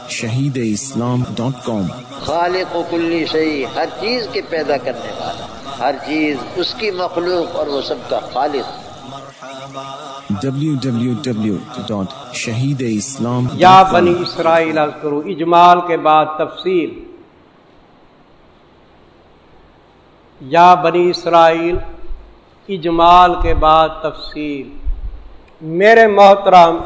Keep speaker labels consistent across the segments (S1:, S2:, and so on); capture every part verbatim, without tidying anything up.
S1: شہید اسلام ڈاٹ کام۔
S2: خالق و کلی شیء، ہر چیز کے پیدا کرنے والا، ہر چیز اس کی مخلوق اور وہ سب کا خالق۔
S1: W W W dot Shaheed Islam
S3: یا بنی اسرائیل اذکروا، اجمال کے بعد تفصیل۔ یا بنی اسرائیل، اجمال کے بعد تفصیل۔ میرے محترم،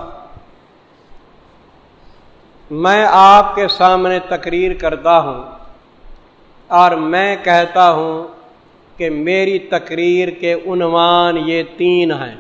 S3: میں آپ کے سامنے تقریر کرتا ہوں اور میں کہتا ہوں کہ میری تقریر کے عنوان یہ تین ہیں: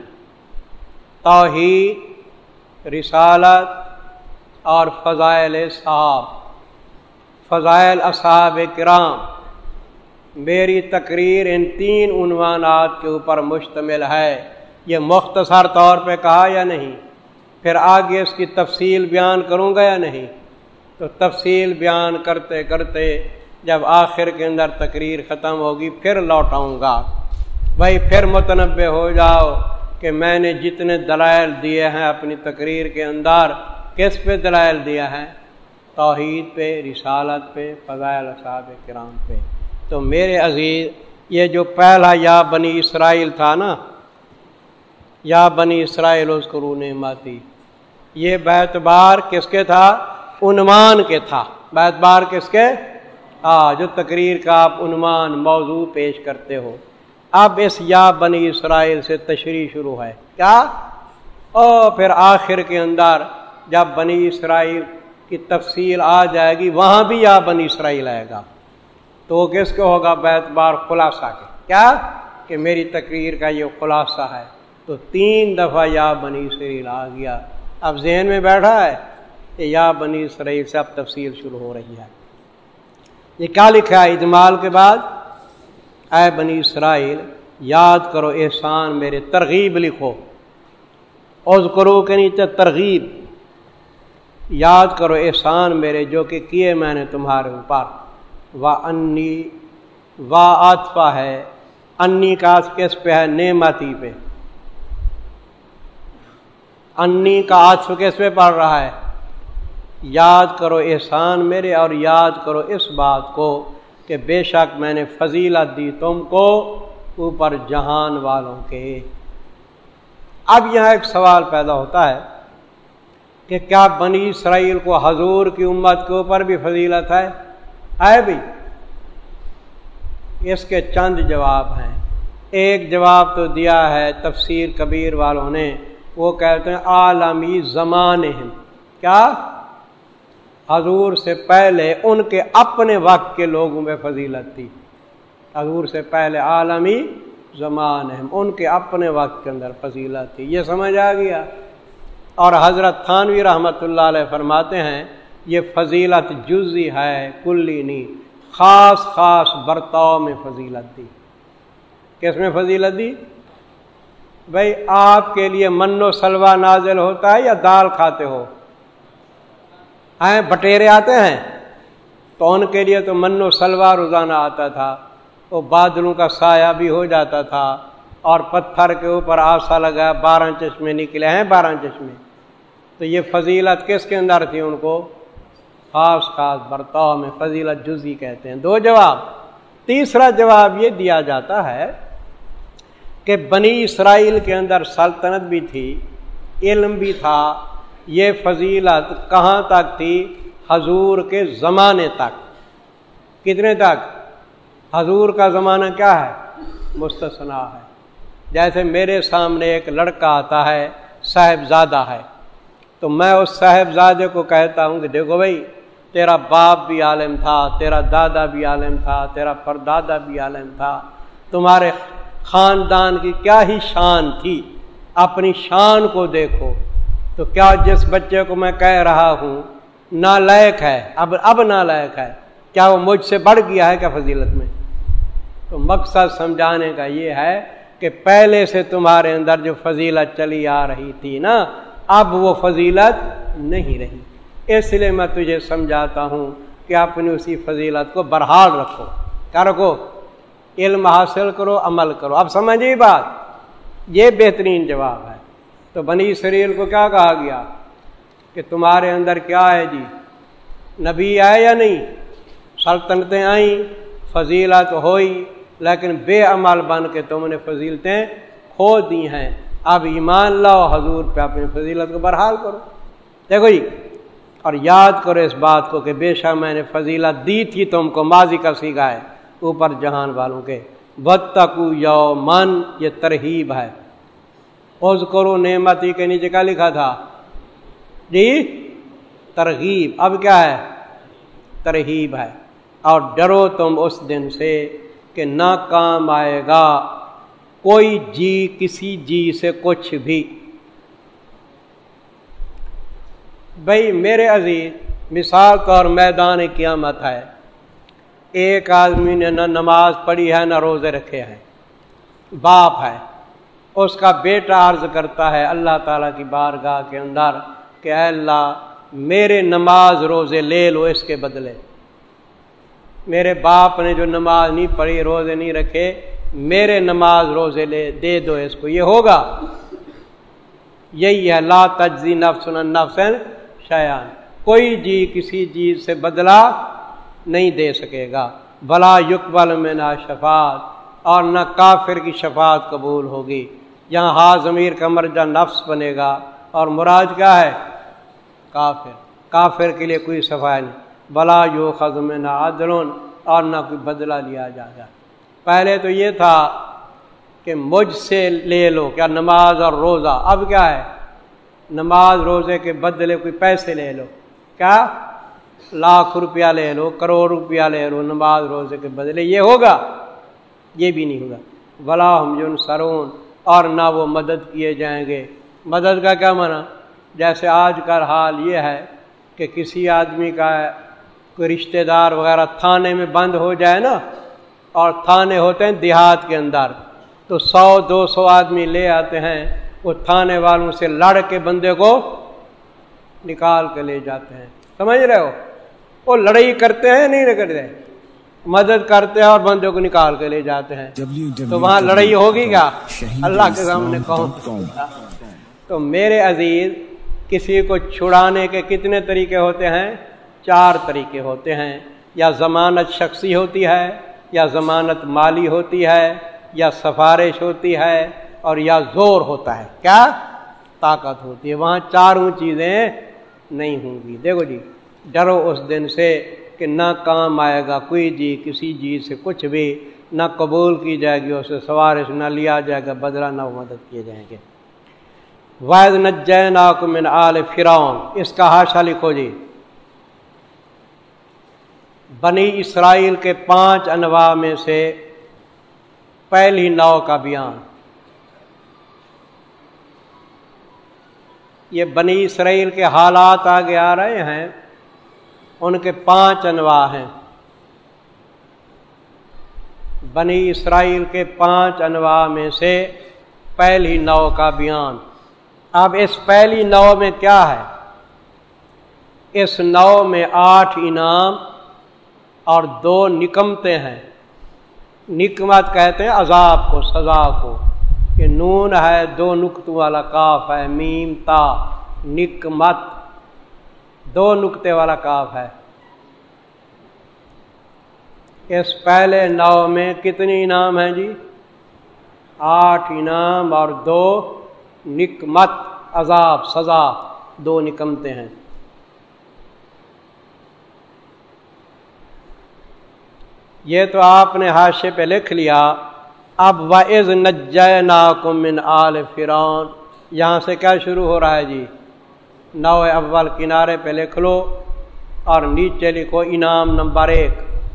S3: توحید، رسالت اور فضائل صحاب، فضائل اصحاب کرام۔ میری تقریر ان تین عنوانات کے اوپر مشتمل ہے۔ یہ مختصر طور پہ کہا یا نہیں؟ پھر آگے اس کی تفصیل بیان کروں گا یا نہیں؟ تو تفصیل بیان کرتے کرتے جب آخر کے اندر تقریر ختم ہوگی پھر لوٹاؤں گا۔ بھائی پھر متنبہ ہو جاؤ کہ میں نے جتنے دلائل دیے ہیں اپنی تقریر کے اندر، کس پہ دلائل دیا ہے؟ توحید پہ، رسالت پہ، فضائل اصحاب کرام پہ۔ تو میرے عزیز، یہ جو پہلا یا بنی اسرائیل تھا نا، یا بنی اسرائیل اذکروا نعمتی، یہ بیت بار کس کے تھا؟ عنوان کے تھا۔ بیت بار کس کے؟ آ جو تقریر کا آپ عنوان موضوع پیش کرتے ہو۔ اب اس یا بنی اسرائیل سے تشریح شروع ہے۔ کیا؟ اور پھر آخر کے اندر جب بنی اسرائیل کی تفصیل آ جائے گی وہاں بھی یا بنی اسرائیل آئے گا، تو وہ کس کو ہوگا؟ بیت بار خلاصہ کے۔ کیا کہ میری تقریر کا یہ خلاصہ ہے۔ تو تین دفعہ یا بنی اسرائیل آ گیا۔ اب ذہن میں بیٹھا ہے کہ یا بنی اسرائیل سے اب تفصیل شروع ہو رہی ہے۔ یہ کیا لکھا ہے اجمال کے بعد؟ اے بنی اسرائیل، یاد کرو احسان میرے، ترغیب لکھو، اذکروا کے نیچے ترغیب، یاد کرو احسان میرے جو کہ کیے میں نے تمہارے اوپر۔ وَأَنِّي، وا عاطفہ ہے، انی کا عطف کس پہ ہے؟ نعمتی پہ۔ انی کا عطف کس پہ پڑ رہا ہے؟ یاد کرو احسان میرے، اور یاد کرو اس بات کو کہ بے شک میں نے فضیلت دی تم کو اوپر جہان والوں کے۔ اب یہاں ایک سوال پیدا ہوتا ہے کہ کیا بنی اسرائیل کو حضور کی امت کے اوپر بھی فضیلت ہے؟ ہے بھی؟ اس کے چند جواب ہیں۔ ایک جواب تو دیا ہے تفسیر کبیر والوں نے، وہ کہتے ہیں عالمی زمانہم، کیا؟ حضور سے پہلے ان کے اپنے وقت کے لوگوں میں فضیلت تھی۔ حضور سے پہلے عالمی زمانہم، ان کے اپنے وقت کے اندر فضیلت تھی۔ یہ سمجھ آ گیا؟ اور حضرت تھانوی رحمۃ اللہ علیہ فرماتے ہیں یہ فضیلت جزئی ہے، کلی نہیں، خاص خاص برتاؤ میں فضیلت دی۔ کس میں فضیلت دی؟ بھئی آپ کے لیے من و سلوہ نازل ہوتا ہے یا دال کھاتے ہو؟ ہیں بٹیرے آتے ہیں تو ان کے لیے تو من و سلوہ روزانہ آتا تھا، وہ بادلوں کا سایہ بھی ہو جاتا تھا، اور پتھر کے اوپر آسا لگا، بارہ چشمے نکلے ہیں، بارہ چشمے۔ تو یہ فضیلت کس کے اندر تھی؟ ان کو خاص خاص برتاؤ میں، فضیلت جزئی کہتے ہیں۔ دو جواب۔ تیسرا جواب یہ دیا جاتا ہے کہ بنی اسرائیل کے اندر سلطنت بھی تھی، علم بھی تھا، یہ فضیلت کہاں تک تھی؟ حضور کے زمانے تک۔ کتنے تک؟ حضور کا زمانہ کیا ہے؟ مستثنا ہے۔ جیسے میرے سامنے ایک لڑکا آتا ہے، صاحبزادہ ہے، تو میں اس صاحبزادے کو کہتا ہوں کہ دیکھو بھائی، تیرا باپ بھی عالم تھا، تیرا دادا بھی عالم تھا، تیرا پردادا بھی عالم تھا، تمہارے خاندان کی کیا ہی شان تھی، اپنی شان کو دیکھو۔ تو کیا جس بچے کو میں کہہ رہا ہوں نالائق ہے، اب اب نالائق ہے، کیا وہ مجھ سے بڑھ گیا ہے کیا فضیلت میں؟ تو مقصد سمجھانے کا یہ ہے کہ پہلے سے تمہارے اندر جو فضیلت چلی آ رہی تھی نا، اب وہ فضیلت نہیں رہی۔ اس لیے میں تجھے سمجھاتا ہوں کہ اپنی اسی فضیلت کو برحال رکھو، کیا رکھو؟ علم حاصل کرو، عمل کرو۔ اب سمجھیے بات، یہ بہترین جواب ہے۔ تو بنی اسرائیل کو کیا کہا گیا کہ تمہارے اندر کیا ہے جی؟ نبی آئے یا نہیں، سلطنتیں آئیں، فضیلت ہوئی، لیکن بے عمل بن کے تم نے فضیلتیں کھو دی ہیں۔ اب ایمان لاؤ، حضور پہ اپنی فضیلت کو بحال کرو۔ دیکھو جی، اور یاد کرو اس بات کو کہ بے شک میں نے فضیلت دی تھی تم کو، ماضی کا صیغہ ہے اوپر جہان والوں کے۔ واتقوا یومن، یہ ترہیب ہے۔ اذکروا نعمتی کے نیچے کیا لکھا تھا جی؟ ترغیب۔ اب کیا ہے؟ ترہیب ہے۔ اور ڈرو تم اس دن سے کہ نہ کام آئے گا کوئی جی کسی جی سے کچھ بھی۔ بھئی میرے عزیز، مثال طور میدان قیامت ہے، ایک آدمی نے نہ نماز پڑھی ہے نہ روزے رکھے ہیں، باپ ہے، اس کا بیٹا عرض کرتا ہے اللہ تعالیٰ کی بارگاہ کے اندر کہ اے اللہ میرے نماز روزے لے لو اس کے بدلے، میرے باپ نے جو نماز نہیں پڑھی روزے نہیں رکھے، میرے نماز روزے لے دے دو اس کو۔ یہ ہوگا؟ یہی ہے لا تجزی نفس عن نفس شیئا، کوئی جی کسی چیز سے بدلہ نہیں دے سکے گا۔ ولا یقبل منہا شفاعت، اور نہ کافر کی شفاعت قبول ہوگی۔ یہاں ہا ضمیر کا مرجع نفس بنے گا، اور مراد کیا ہے؟ کافر۔ کافر کے لیے کوئی شفاعت نہیں۔ ولا یؤخذ منہا عدل، اور نہ کوئی بدلہ لیا جائے گا۔ پہلے تو یہ تھا کہ مجھ سے لے لو، کیا نماز اور روزہ، اب کیا ہے؟ نماز روزے کے بدلے کوئی پیسے لے لو، کیا لاکھ روپیہ لے لو، کروڑ روپیہ لے لو نماز روزے کے بدلے، یہ ہوگا؟ یہ بھی نہیں ہوگا۔ ولا ہم ینصرون، اور نہ وہ مدد کیے جائیں گے۔ مدد کا کیا معنی؟ جیسے آج کا حال یہ ہے کہ کسی آدمی کا کوئی رشتہ دار وغیرہ تھانے میں بند ہو جائے نا، اور تھانے ہوتے ہیں دیہات کے اندر، تو سو دو سو آدمی لے آتے ہیں، وہ تھانے والوں سے لڑ کے بندے کو نکال کے لے جاتے ہیں، سمجھ رہے ہو؟ وہ لڑائی کرتے ہیں نہیں کرتے، مدد کرتے ہیں اور بندے کو نکال کے لے جاتے ہیں، تو وہاں لڑائی ہوگی کیا؟ اللہ کے سامنے کہوں۔ تو میرے عزیز، کسی کو چھڑانے کے کتنے طریقے ہوتے ہیں؟ چار طریقے ہوتے ہیں، یا ضمانت شخصی ہوتی ہے، یا ضمانت مالی ہوتی ہے، یا سفارش ہوتی ہے، اور یا زور ہوتا ہے، کیا طاقت ہوتی ہے۔ وہاں چاروں چیزیں نہیں ہوں گی۔ دیکھو جی، ڈرو اس دن سے کہ نہ کام آئے گا کوئی جی کسی چیز سے کچھ بھی، نہ قبول کی جائے گی اسے سفارش، نہ لیا جائے گا بدلہ، نہ مدد کیے جائیں گے۔ وَإِذْ نَجَّيْنَاكُم مِّنْ آلِ فِرْعَوْنَ، اس کا حاشا لکھو جی۔ بنی اسرائیل کے پانچ انواع میں سے پہلی نوع کا بیان۔ یہ بنی اسرائیل کے حالات آگے آ رہے ہیں، ان کے پانچ انواع ہیں۔ بنی اسرائیل کے پانچ انواع میں سے پہلی نوع کا بیان۔ اب اس پہلی نوع میں کیا ہے؟ اس نوع میں آٹھ انعام اور دو نکمتیں ہیں۔ نکمت کہتے ہیں عذاب کو، سزا کو۔ یہ نون ہے، دو نقطوں والا کاف ہے، میم تا، نکمت دو نقطے والا کاف ہے۔ اس پہلے نوع میں کتنی انعام ہیں جی؟ آٹھ انعام اور دو نکمت، عذاب سزا، دو نکمتیں ہیں۔ یہ تو آپ نے حاشے پہ لکھ لیا۔ اب وَإِذْ نَجَّيْنَاكُم مِّنْ آلِ فِرْعَوْنَ، یہاں سے کیا شروع ہو رہا ہے جی؟ نوع اول کنارے پہ لکھ لو اور نیچے لکھو انعام نمبر ایک،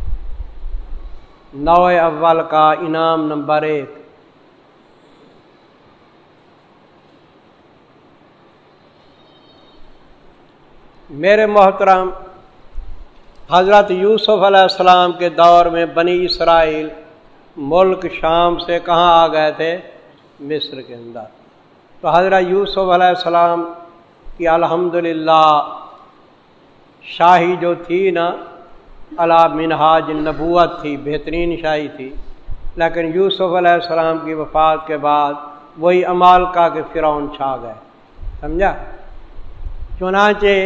S3: نوع اول کا انعام نمبر ایک۔ میرے محترم، حضرت یوسف علیہ السلام کے دور میں بنی اسرائیل ملک شام سے کہاں آ گئے تھے؟ مصر کے اندر۔ تو حضرت یوسف علیہ السلام کی الحمدللہ شاہی جو تھی نا، علی منہاج النبوت تھی، بہترین شاہی تھی، لیکن یوسف علیہ السلام کی وفات کے بعد وہی امالکا کے فرعون چھا گئے، سمجھا؟ چنانچہ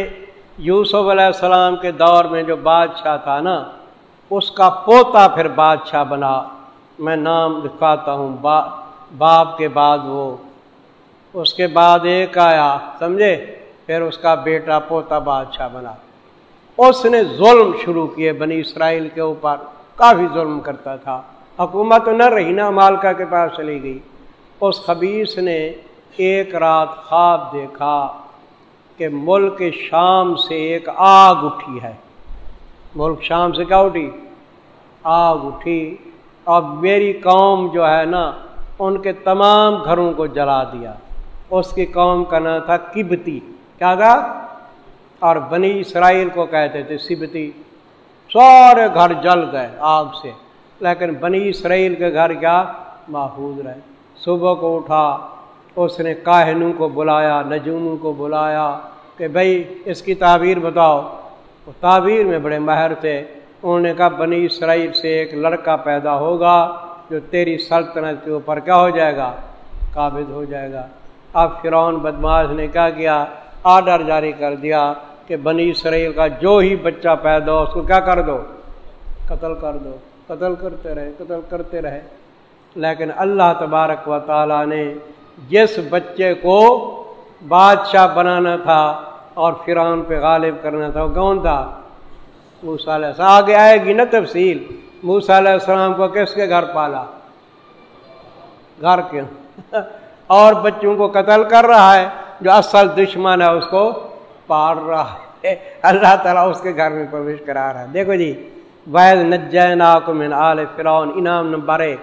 S3: یوسف علیہ السلام کے دور میں جو بادشاہ تھا نا، اس کا پوتا پھر بادشاہ بنا، میں نام لکھاتا ہوں با باپ کے بعد وہ، اس کے بعد ایک آیا، سمجھے، پھر اس کا بیٹا پوتا بادشاہ بنا۔ اس نے ظلم شروع کیے بنی اسرائیل کے اوپر، کافی ظلم کرتا تھا، حکومت نہ رہی نا، مالکہ کے پاس چلی گئی۔ اس خبیث نے ایک رات خواب دیکھا کہ ملک شام سے ایک آگ اٹھی ہے، ملک شام سے کیا اٹھی؟ آگ اٹھی، اور میری قوم جو ہے نا ان کے تمام گھروں کو جلا دیا۔ اس کی قوم کا نام تھا کبتی، کیا تھا؟ اور بنی اسرائیل کو کہتے تھے سبتی۔ سارے گھر جل گئے آگ سے، لیکن بنی اسرائیل کے گھر کیا؟ محفوظ رہے۔ صبح کو اٹھا، اس نے کاہنوں کو بلایا، نجوموں کو بلایا کہ بھئی اس کی تعبیر بتاؤ۔ وہ تعبیر میں بڑے ماہر تھے، انہوں نے کہا بنی اسرائیل سے ایک لڑکا پیدا ہوگا جو تیری سلطنت کے اوپر کیا ہو جائے گا؟ قابض ہو جائے گا۔ اب فرعون بدماش نے کیا کیا؟ آرڈر جاری کر دیا کہ بنی اسرائیل کا جو ہی بچہ پیدا ہو اس کو کیا کر دو؟ قتل کر دو۔ قتل کرتے رہے قتل کرتے رہے لیکن اللہ تبارک و تعالیٰ نے جس بچے کو بادشاہ بنانا تھا اور فرعون پہ غالب کرنا تھا وہ کون تھا؟ موسیٰ علیہ السلام۔ آگے آئے گی نا تفصیل۔ موسیٰ علیہ السلام کو کس کے گھر پالا؟ گھر کے اور بچوں کو قتل کر رہا ہے، جو اصل دشمن ہے اس کو پال رہا ہے، اللہ تعالیٰ اس کے گھر میں پرویش کرا رہا ہے۔ دیکھو جی، وَإِذْ نَجَّيْنَاكُم مِّنْ آلِ فِرْعَوْنَ، انعام نمبر ایک۔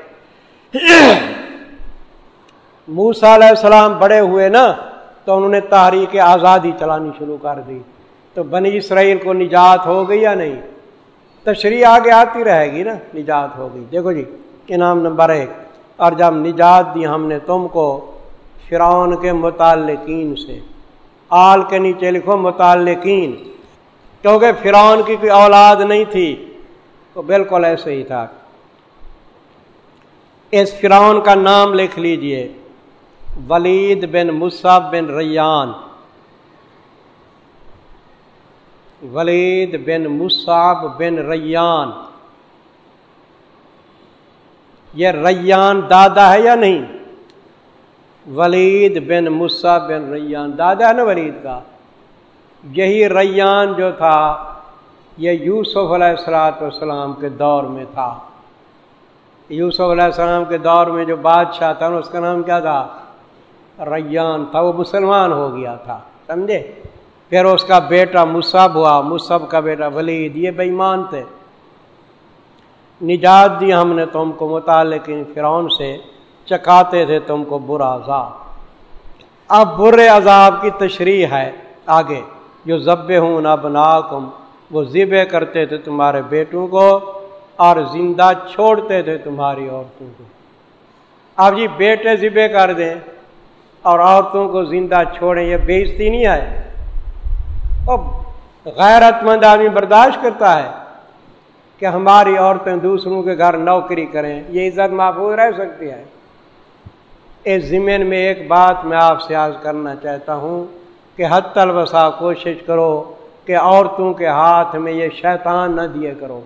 S3: موسیٰ علیہ السلام بڑے ہوئے نا تو انہوں نے تحریک آزادی چلانی شروع کر دی، تو بنی اسرائیل کو نجات ہو گئی یا نہیں؟ تشریح آگے آتی رہے گی نا، نجات ہو گئی۔ دیکھو جی، انعام نمبر ایک، اور جب نجات دی ہم نے تم کو فرعون کے متعلقین سے، آل کے نیچے لکھو متعلقین، کیونکہ فرعون کی کوئی اولاد نہیں تھی، تو بالکل ایسے ہی تھا۔ اس فرعون کا نام لکھ لیجئے، ولید بن مصعب بن ریان، ولید بن مصعب بن ریان۔ یہ ریان دادا ہے یا نہیں؟ ولید بن مصعب بن ریان دادا ہے نا ولید کا۔ یہی ریان جو تھا یہ یوسف علیہ الصلوۃ والسلام کے دور میں تھا۔ یوسف علیہ السلام کے دور میں جو بادشاہ تھا اس کا نام کیا تھا؟ ریان تھا۔ وہ مسلمان ہو گیا تھا، سمجھے؟ پھر اس کا بیٹا مصعب ہوا، مصعب کا بیٹا ولید، یہ بے ایمان تھے۔ نجات دی ہم نے تم کو متعلق فرعون سے، چکاتے تھے تم کو برا عذاب۔ اب برے عذاب کی تشریح ہے آگے، جو ذبحون ابناکم، وہ ذبح کرتے تھے تمہارے بیٹوں کو اور زندہ چھوڑتے تھے تمہاری عورتوں کو۔ اب جی بیٹے ذبح کر دیں اور عورتوں کو زندہ چھوڑیں، یہ بے عزتی نہیں ہے؟ اب غیرت مند آدمی برداشت کرتا ہے کہ ہماری عورتیں دوسروں کے گھر نوکری کریں، یہ عزت محفوظ رہ سکتی ہے؟ اس ضمن میں ایک بات میں آپ سے عرض کرنا چاہتا ہوں کہ حتی الوسع کوشش کرو کہ عورتوں کے ہاتھ میں یہ شیطان نہ دیے کرو۔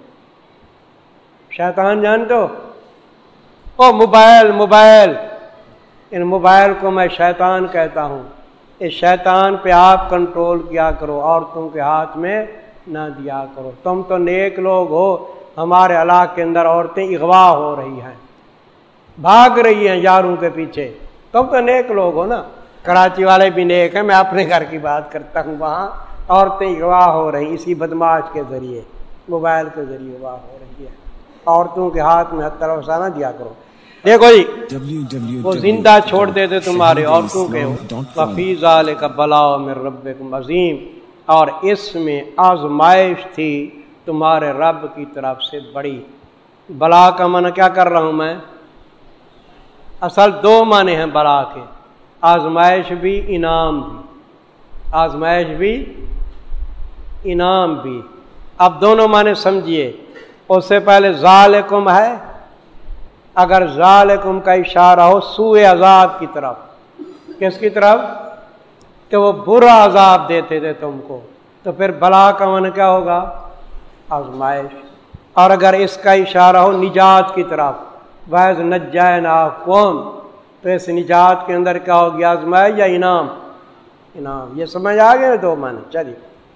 S3: شیطان جانتے ہو؟ او موبائل موبائل ان موبائل کو میں شیطان کہتا ہوں۔ اس شیطان پہ آپ کنٹرول کیا کرو، عورتوں کے ہاتھ میں نہ دیا کرو۔ تم تو نیک لوگ ہو، ہمارے علاقے کے اندر عورتیں اغوا ہو رہی ہیں، بھاگ رہی ہیں یاروں کے پیچھے، تم تو نیک لوگ ہو نا۔ کراچی والے بھی نیک ہیں، میں اپنے گھر کی بات کرتا ہوں، وہاں عورتیں اغوا ہو رہی اسی بدماش کے ذریعے، موبائل کے ذریعے اغوا ہو رہی ہے۔ عورتوں کے ہاتھ میں حتی الوسع نہ دیا کرو۔ دیکھو جی، وہ زندہ چھوڑ دیتے تمہاری عورتوں کے، وفی ذالک بلاء من ربکم عظیم، اور اس میں آزمائش تھی تمہارے رب کی طرف سے بڑی۔ بلا کا معنی کیا کر رہا ہوں میں؟ اصل دو معنی ہیں بلا کے، آزمائش بھی انعام بھی، آزمائش بھی انعام بھی۔ اب دونوں معنی سمجھیے۔ اس سے پہلے ذالکم ہے، اگر ذالکم کا اشارہ ہو سوء عذاب کی طرف، کس کی طرف؟ کہ وہ برا عذاب دیتے تھے تم کو، تو پھر بلا کا من کیا ہوگا؟ آزمائش. اور اگر اس کا اشارہ ہو نجات کی طرف، وَإِذْ نَجَّيْنَاكُمْ، تو اس نجات کے اندر کیا ہوگی؟ آزمائش یا انعام؟ انعام. یہ سمجھ آ گئے دو معنی. چلیے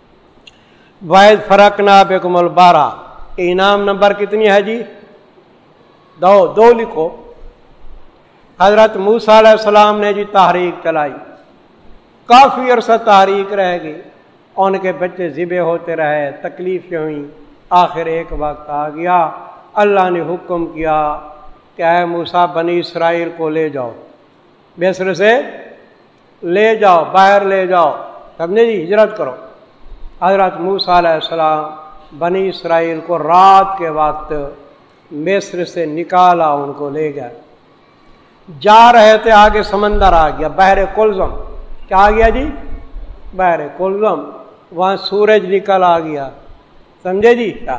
S3: وَإِذْ فَرَقْنَا بِكُمُ الْبَحْرَ، انعام نمبر کتنی ہے جی؟ دو دو لکھو. حضرت موسیٰ علیہ السلام نے جی تحریک چلائی، کافی عرصہ تحریک رہ گئی، ان کے بچے ذبح ہوتے رہے، تکلیفیں ہوئیں. آخر ایک وقت آ گیا، اللہ نے حکم کیا کہ اے موسیٰ بنی اسرائیل کو لے جاؤ، مصر سے لے جاؤ، باہر لے جاؤ، سمجھے جی، ہجرت کرو. حضرت موسیٰ علیہ السلام بنی اسرائیل کو رات کے وقت مصر سے نکالا، ان کو لے گیا. جا رہے تھے، آگے سمندر آ گیا، بحر کلزم. کیا آ گیا جی؟ بحر کلزم. وہاں سورج نکل آ گیا، سمجھے جی. کیا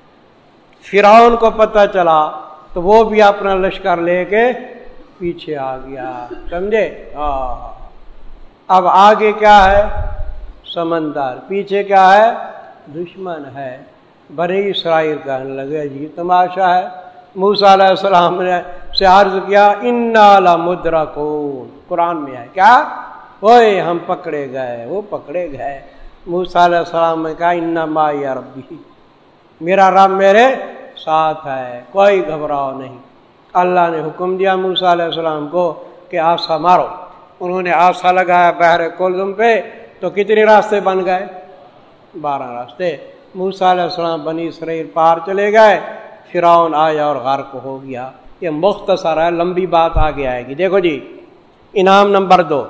S3: فرعون کو پتہ چلا تو وہ بھی اپنا لشکر لے کے پیچھے آ گیا، سمجھے. ہاں اب آگے کیا ہے؟ سمندر. پیچھے کیا ہے؟ دشمن ہے. بنی اسرائیل کہنے لگے جی تماشا ہے. موسیٰ علیہ السلام نے سے عرض کیا انا لمدرکون، قرآن میں ہے کیا؟ اوئے ہم پکڑے گئے، وہ پکڑے گئے. موسیٰ علیہ السلام نے کہا انا معی ربی، میرا رب میرے ساتھ ہے، کوئی گھبراؤ نہیں. اللہ نے حکم دیا موسیٰ علیہ السلام کو کہ آسا مارو. انہوں نے آسا لگایا بحر کلزم پہ، تو کتنے راستے بن گئے؟ بارہ راستے. موسیٰ علیہ السلام بنی اسرائیل پار چلے گئے، فرعون آیا اور غرق ہو گیا. یہ مختصر ہے، لمبی بات آگے آئے گی. دیکھو جی انعام نمبر دو.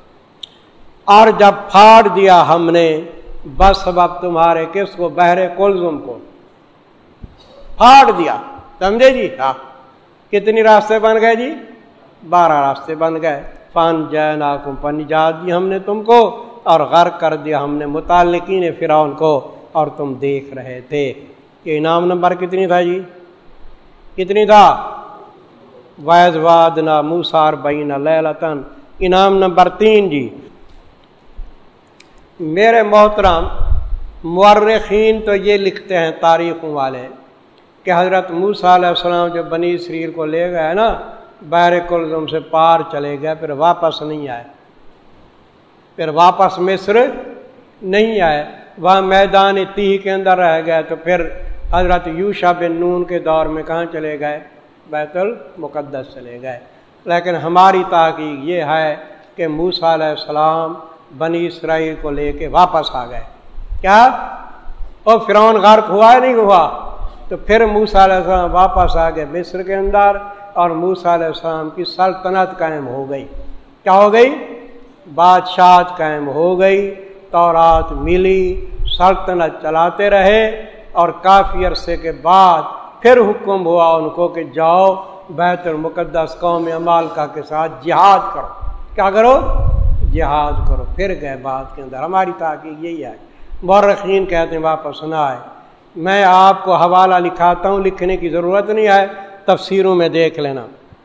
S3: اور جب پھاڑ دیا ہم نے بس سبب تمہارے کس کو؟ بحر کلزم کو پھاڑ دیا، سمجھے جی. ہاں کتنی راستے بن گئے جی؟ بارہ راستے بن گئے. فان جیناکم، پر نجات دی ہم نے تم کو، اور غرق کر دیا ہم نے متعلقین فرعون کو، اور تم دیکھ رہے تھے. یہ انعام نمبر کتنی تھا جی؟ کتنی تھا؟ وَإِذْ وَعَدْنَا مُوسَىٰ أَرْبَعِينَ لَيْلَةً. انعام نمبر تین جی. میرے محترم مورخین تو یہ لکھتے ہیں تاریخوں والے کہ حضرت موسیٰ علیہ السلام جو بنی اسرائیل کو لے گئے نا، بحر کلزم سے پار چلے گئے، پھر واپس نہیں آئے، پھر واپس مصر نہیں آئے، وہاں میدان تیہ کے اندر رہ گئے. تو پھر حضرت یوشع بن نون کے دور میں کہاں چلے گئے؟ بیت المقدس چلے گئے. لیکن ہماری تحقیق یہ ہے کہ موسیٰ علیہ السلام بنی اسرائیل کو لے کے واپس آ گئے. کیا؟ اور فرعون غرق ہوا ہے نہیں ہوا؟ تو پھر موسیٰ علیہ السلام واپس آ گئے مصر کے اندر، اور موسیٰ علیہ السلام کی سلطنت قائم ہو گئی. کیا ہو گئی؟ بادشاہت قائم ہو گئی، تورات ملی، سلطنت چلاتے رہے. اور کافی عرصے کے بعد پھر حکم ہوا ان کو کہ جاؤ بیت المقدس قوم عمالقہ کے ساتھ جہاد کرو. کیا کرو؟ جہاد کرو. پھر گئے بعد کے اندر. ہماری تحقیق یہی ہے. مورخین کہتے ہیں واپس نہ آئے. میں آپ کو حوالہ لکھاتا ہوں، لکھنے کی ضرورت نہیں ہے، تفسیروں میں دیکھ لینا.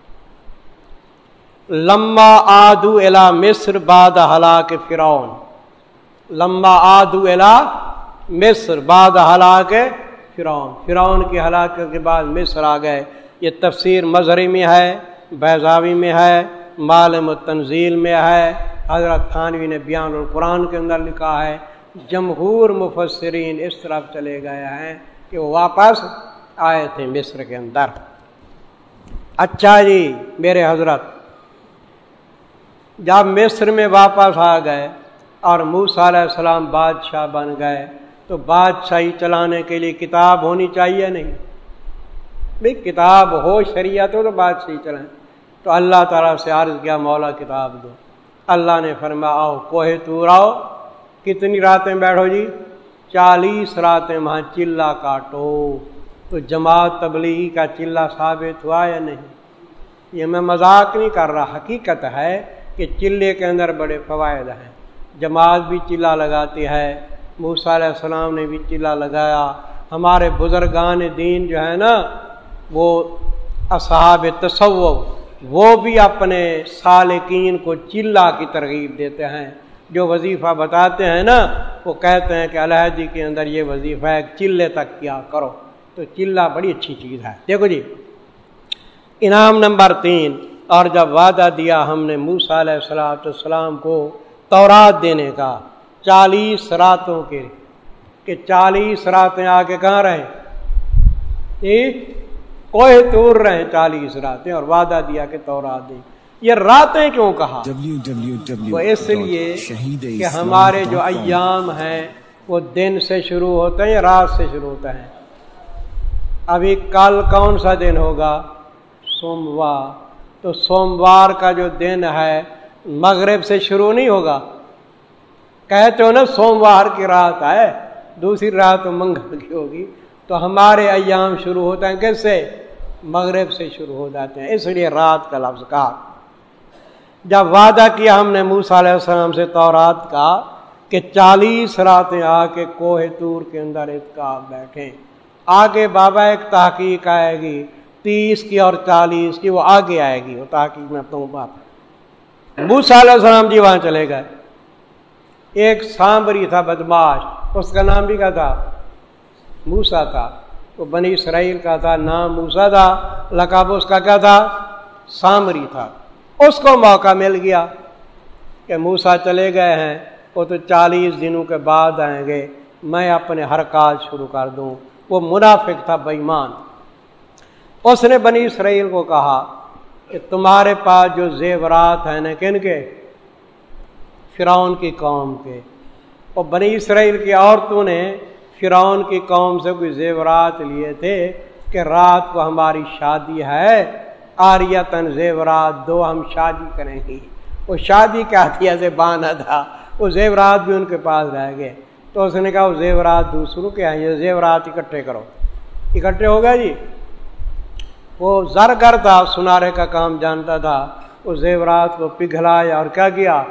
S3: لما عادوا الی مصر بعد ہلاک فرعون، لما عادوا الی مصر بعد ہلاک فرعون، فرعون کی ہلاکت کے بعد مصر آ گئے. یہ تفسیر مظہری میں ہے، بیضاوی میں ہے، معالم التنزیل میں ہے، حضرت تھانوی نے بیان القرآن کے اندر لکھا ہے. جمہور مفسرین اس طرف چلے گئے ہیں کہ وہ واپس آئے تھے مصر کے اندر. اچھا جی میرے حضرت، جب مصر میں واپس آ گئے اور موسیٰ علیہ السلام بادشاہ بن گئے، تو بادشاہی چلانے کے لیے کتاب ہونی چاہیے نہیں؟ بھئی کتاب ہو، شریعت ہو تو بادشاہی چلائیں. تو اللہ تعالیٰ سے عرض کیا مولا کتاب دو. اللہ نے فرمایا آؤ کوہ طور آؤ. کتنی راتیں بیٹھو جی؟ چالیس راتیں وہاں چلہ کاٹو. تو جماعت تبلیغی کا چلہ ثابت ہوا یا نہیں؟ یہ میں مذاق نہیں کر رہا، حقیقت ہے کہ چلے کے اندر بڑے فوائد ہیں. جماعت بھی چلہ لگاتی ہے، موسیٰ علیہ السلام نے بھی چلہ لگایا. ہمارے بزرگان دین جو ہے نا، وہ اصحاب تصوف، وہ بھی اپنے سالکین کو چلہ کی ترغیب دیتے ہیں. جو وظیفہ بتاتے ہیں نا وہ کہتے ہیں کہ علیحدگی کے اندر یہ وظیفہ ہے چلے تک کیا کرو، تو چلہ بڑی اچھی چیز ہے۔ دیکھو جی انعام نمبر تین، اور جب وعدہ دیا ہم نے موسیٰ علیہ الصلوۃ والسلام کو تورات دینے کا چالیس راتوں کے، کہ چالیس راتیں آ کے کہاں رہیں، کوہ طور رہیں چالیس راتیں، اور وعدہ دیا کہ تورات دیں۔ یہ راتیں کیوں کہا؟ وہ اس لیے کہ ہمارے جو ایام ہیں وہ دن سے شروع ہوتے ہیں یا رات سے شروع ہوتے ہیں۔ ابھی کل کون سا دن ہوگا؟ سوموار، تو سوموار کا جو دن ہے مغرب سے شروع نہیں ہوگا، کہتے ہو نا سوموار کی رات ہے، دوسری رات تو منگل کی ہوگی، تو ہمارے ایام شروع ہوتے ہیں کس سے؟ مغرب سے شروع ہو جاتے ہیں، اس لیے رات کا لفظ کہا۔ جب وعدہ کیا ہم نے موسیٰ علیہ السلام سے تورات کا کہ چالیس راتیں آ کے کوہ طور کے اندر اعتکاف بیٹھیں، آگے بابا ایک تحقیق آئے گی تیس کی اور چالیس کی، وہ آگے آئے گی، وہ تحقیق میں تو بات۔ موسیٰ علیہ السلام جی وہاں چلے گئے، ایک سامری تھا بدماش، اس کا نام بھی کیا تھا؟ موسیٰ تھا، وہ بنی اسرائیل کا تھا، نام موسیٰ تھا، لقب اس کا کیا تھا؟ سامری تھا۔ اس کو موقع مل گیا کہ موسیٰ چلے گئے ہیں، وہ تو چالیس دنوں کے بعد آئیں گے، میں اپنے حرکات شروع کر دوں۔ وہ منافق تھا، بے ایمان۔ اس نے بنی اسرائیل کو کہا کہ تمہارے پاس جو زیورات ہیں نا، کن کے؟ فرعون کی قوم کے۔ اور بنی اسرائیل کی عورتوں نے فرعون کی قوم سے کوئی زیورات لیے تھے کہ رات کو ہماری شادی ہے، آریتن زیورات دو، ہم شادی کریں گی۔ وہ شادی کا ہتھیار سے باندھا تھا، وہ زیورات بھی ان کے پاس رہ گئے، تو اس نے کہا وہ زیورات دوسروں کے ہیں، یہ زیورات اکٹھے کرو۔ اکٹھے ہو گئے جی۔ وہ زرگر تھا، سنارے کا کام جانتا تھا، وہ زیورات کو پگھلایا اور کیا کیا؟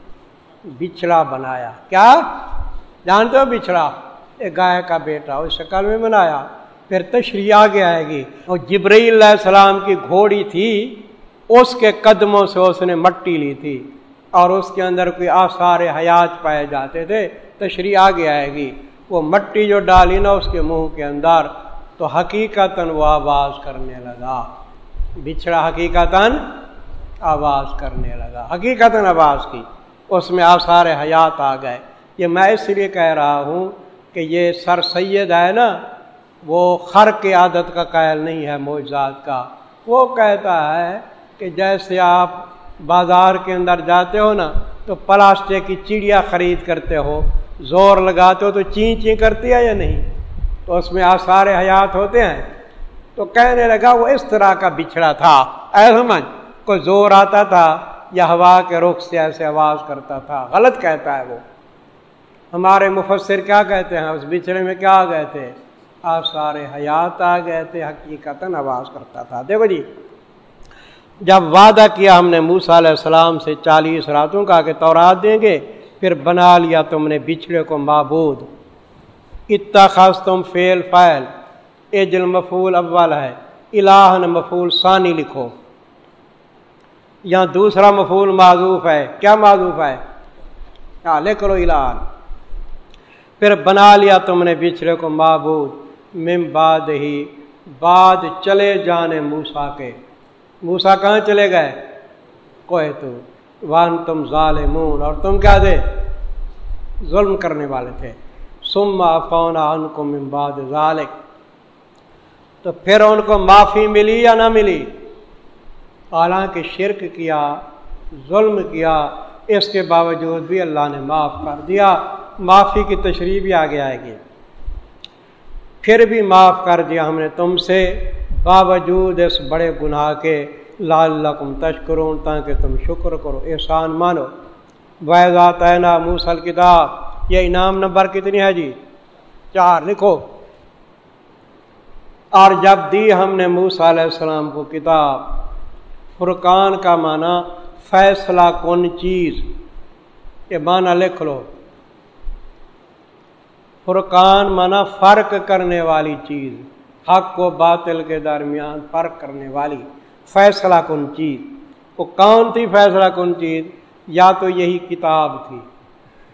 S3: بچھڑا بنایا۔ کیا جانتے ہو بچھڑا؟ ایک گائے کا بیٹا اس شکل میں بنایا۔ پھر تشریح آگے آئے گی، اور جبرائیل علیہ السلام کی گھوڑی تھی، اس کے قدموں سے اس نے مٹی لی تھی اور اس کے اندر کوئی آثار حیات پائے جاتے تھے۔ تشریح آگے آئے گی، وہ مٹی جو ڈالی نا اس کے منہ کے اندر، تو حقیقتاً وہ آواز کرنے لگا، بچھڑا حقیقتاً آواز کرنے لگا، حقیقتاً آواز کی، اس میں آثار حیات آ گئے۔ یہ میں اس لیے کہہ رہا ہوں کہ یہ سر سید ہے نا، وہ خرق کی عادت کا قائل نہیں ہے معجزات کا۔ وہ کہتا ہے کہ جیسے آپ بازار کے اندر جاتے ہو نا تو پلاسٹک کی چڑیا خرید کرتے ہو، زور لگاتے ہو تو چین چین کرتی ہے یا نہیں، تو اس میں آثار حیات ہوتے ہیں۔ تو کہنے لگا وہ اس طرح کا بچھڑا تھا، اے سمجھ، کوئی زور آتا تھا یا ہوا کے رخ سے ایسے آواز کرتا تھا۔ غلط کہتا ہے وہ۔ ہمارے مفسر کیا کہتے ہیں؟ اس بچھڑے میں کیا آ گئے تھے؟ آثار حیات آ گئے تھے، حقیقتاً آواز کرتا تھا۔ دیکھو جی، جب وعدہ کیا ہم نے موسیٰ علیہ السلام سے چالیس راتوں کا کہ تورات دیں گے، پھر بنا لیا تم نے بچھڑے کو معبود۔ اتخذتم فعل فاعل، اجل مفعول اول ہے، الہن مفعول ثانی لکھو، یہاں دوسرا مفعول معذوف ہے۔ کیا معذوف ہے؟ کیا لکھ لو؟ الہن۔ پھر بنا لیا تم نے بچھڑے کو معبود، من بعد ہی، بعد چلے جانے موسیٰ کے۔ موسیٰ کہاں چلے گئے؟ کوہ طور۔ وانتم ظالمون، اور تم کیا تھے؟ ظلم کرنے والے تھے۔ ثم عفونا عنکم من بعد ذلک، تو پھر ان کو معافی ملی یا نہ ملی؟ حالانکہ شرک کیا، ظلم کیا، اس کے باوجود بھی اللہ نے معاف کر دیا۔ معافی کی تشریح بھی آگے آئے گی۔ پھر بھی معاف کر دیا ہم نے تم سے باوجود اس بڑے گناہ کے، لعلکم تشکرون، تاکہ تم شکر کرو، احسان مانو۔ وَإِذْ آتَيْنَا مُوسَى الْكِتَابَ، یہ انعام نمبر کتنی ہے جی؟ چار، لکھو۔ اور جب دی ہم نے موسیٰ علیہ السلام کو کتاب، فرقان کا معنی فیصلہ کن چیز، یہ معنی لکھ لو۔ فرقان معنی فرق کرنے والی چیز، حق و باطل کے درمیان فرق کرنے والی، فیصلہ کن چیز۔ وہ کون تھی فیصلہ کن چیز؟ یا تو یہی کتاب تھی،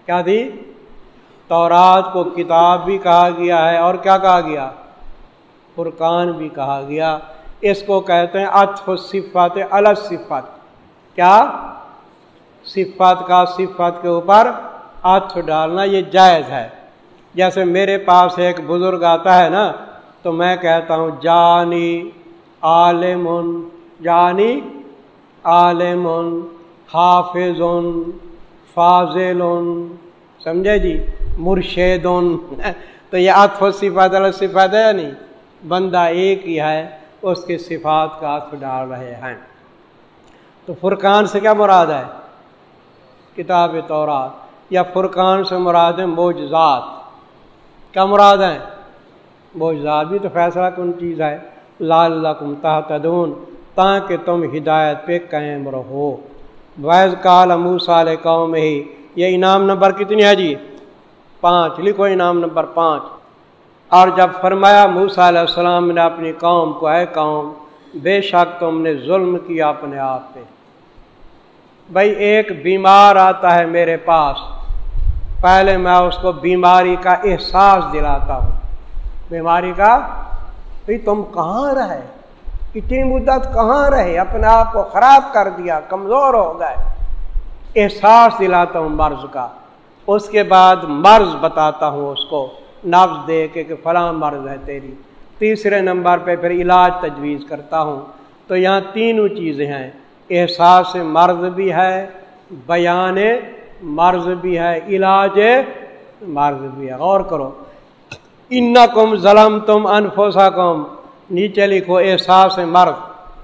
S3: کیا تھی؟ تورات کو کتاب بھی کہا گیا ہے اور کیا کہا گیا؟ فرقان بھی کہا گیا. اس کو کہتے ہیں عطف صفات علی صفات. کیا؟ صفات کا صفات کے اوپر عطف ڈالنا یہ جائز ہے. جیسے میرے پاس ایک بزرگ آتا ہے نا تو میں کہتا ہوں جانی عالم، جانی عالم، حافظ، فاضل، سمجھے جی، مرشد. تو یہ عطف صفات علی صفات ہے یا نہیں؟ بندہ ایک ہی ہے، اس کی صفات کا عطف ڈال رہے ہیں. تو فرقان سے کیا مراد ہے؟ کتاب تورات. یا فرقان سے مراد ہے معجزات. کیا مراد ہے؟ معجزات بھی تو فیصلہ کن چیز ہے. لعلکم تہتدون، تاکہ تم ہدایت پہ قائم رہو. وَإِذْ قَالَ مُوسَىٰ لِقَوْمِهِ، یہ انعام نمبر کتنی ہے جی؟ پانچ. لکھو انعام نمبر پانچ. اور جب فرمایا موسیٰ علیہ السلام نے اپنی قوم کو، اے قوم بے شک تم نے ظلم کیا اپنے آپ پہ. بھائی ایک بیمار آتا ہے میرے پاس، پہلے میں اس کو بیماری کا احساس دلاتا ہوں. بیماری کا، بھئی تم کہاں رہے، اتنی مدت کہاں رہے، اپنے آپ کو خراب کر دیا، کمزور ہو گئے. احساس دلاتا ہوں مرض کا. اس کے بعد مرض بتاتا ہوں اس کو، نبض دے کے کہ فلاں مرض ہے تیری. تیسرے نمبر پہ پھر علاج تجویز کرتا ہوں. تو یہاں تینوں چیزیں ہیں، احساس مرض بھی ہے، بیان مرض بھی ہے، علاج مرض بھی ہے. غور کرو. انکم ظلمتم انفسکم، نیچے لکھو احساس مرض.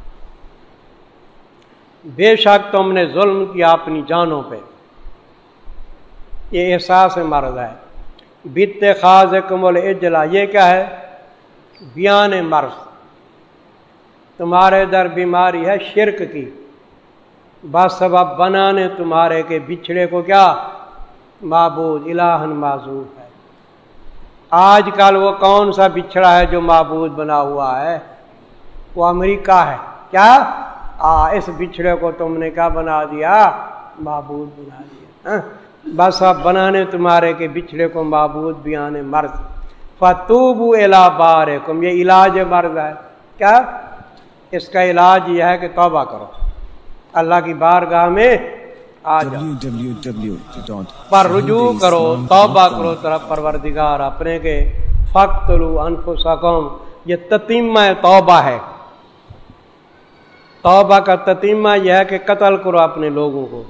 S3: بے شک تم نے ظلم کیا اپنی جانوں پہ، یہ احساس مرض ہے. باتخاذکم العجل، یہ کیا ہے؟ بیان مرض. تمہارے در بیماری ہے شرک کی، بس سبب بنانے تمہارے کے بچھڑے کو کیا؟ معبود، الہن معذور ہے. آج کل وہ کون سا بچھڑا ہے جو معبود بنا ہوا ہے؟ وہ امریکہ ہے. کیا؟ آ اس بچھڑے کو تم نے کیا بنا دیا؟ معبود بنا دیا. بس اب بنانے تمہارے کے بچھڑے کو معبود، بیان مرض. فتوبوا الی بارئکم، یہ علاج مرض ہے. کیا؟ اس کا علاج یہ ہے کہ توبہ کرو، اللہ کی بارگاہ میں آ جاؤ، پر رجوع کرو، توبہ کرو طرف پروردگار اپنے کے. فاقتلوا انفسکم، یہ تتیمہ توبہ ہے. توبہ کا تتیمہ یہ ہے کہ قتل کرو اپنے لوگوں کو.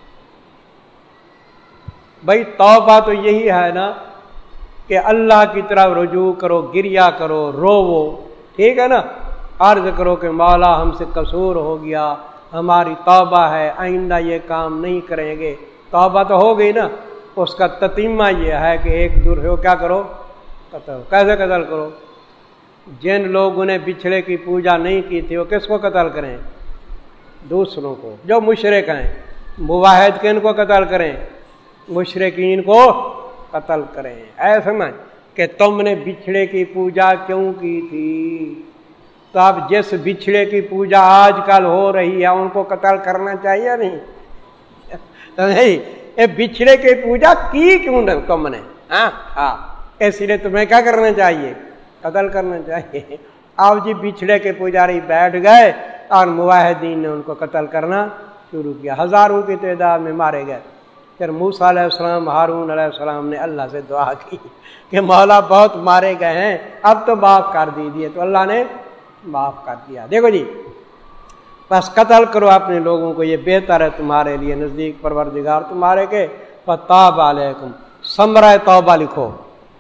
S3: بھائی توبہ تو یہی ہے نا کہ اللہ کی طرف رجوع کرو، گریا کرو، روو، ٹھیک ہے نا. عرض کرو کہ مولا ہم سے قصور ہو گیا، ہماری توبہ ہے، آئندہ یہ کام نہیں کریں گے. توبہ تو ہو گئی نا. اس کا تتیمہ یہ ہے کہ ایک دور ہو کیا کرو؟ قتل. کیسے قتل کرو؟ جن لوگوں نے بچھڑے کی پوجا نہیں کی تھی وہ کس کو قتل کریں؟ دوسروں کو، جو مشرک ہیں. موحد کن کو قتل کریں؟ مشرکین کو قتل کریں. ایسا سمجھ کہ تم نے بچھڑے کی پوجا کیوں کی تھی؟ تو اب جس بچھڑے کی پوجا آج کل ہو رہی ہے ان کو قتل کرنا چاہیے نہیں؟ نہیں، یہ بچھڑے کی پوجا کی کیوں نہ تم نے؟ ہاں ہاں، اس لیے تمہیں کیا کرنا چاہیے؟ قتل کرنا چاہیے. اب جی بچھڑے کے پجاری بیٹھ گئے اور موحدین نے ان کو قتل کرنا شروع کیا. ہزاروں کی تعداد میں مارے گئے. پھر موسیٰ علیہ السلام، ہارون علیہ السلام نے اللہ سے دعا کی کہ مولا بہت مارے گئے ہیں، اب تو معاف کر دیجیے. تو اللہ نے معاف کر دیا. دیکھو جی، بس قتل کرو اپنے لوگوں کو، یہ بہتر ہے تمہارے لیے نزدیک پروردگار تمہارے کے. فتاب علیکم، ثمرہ توبہ لکھو.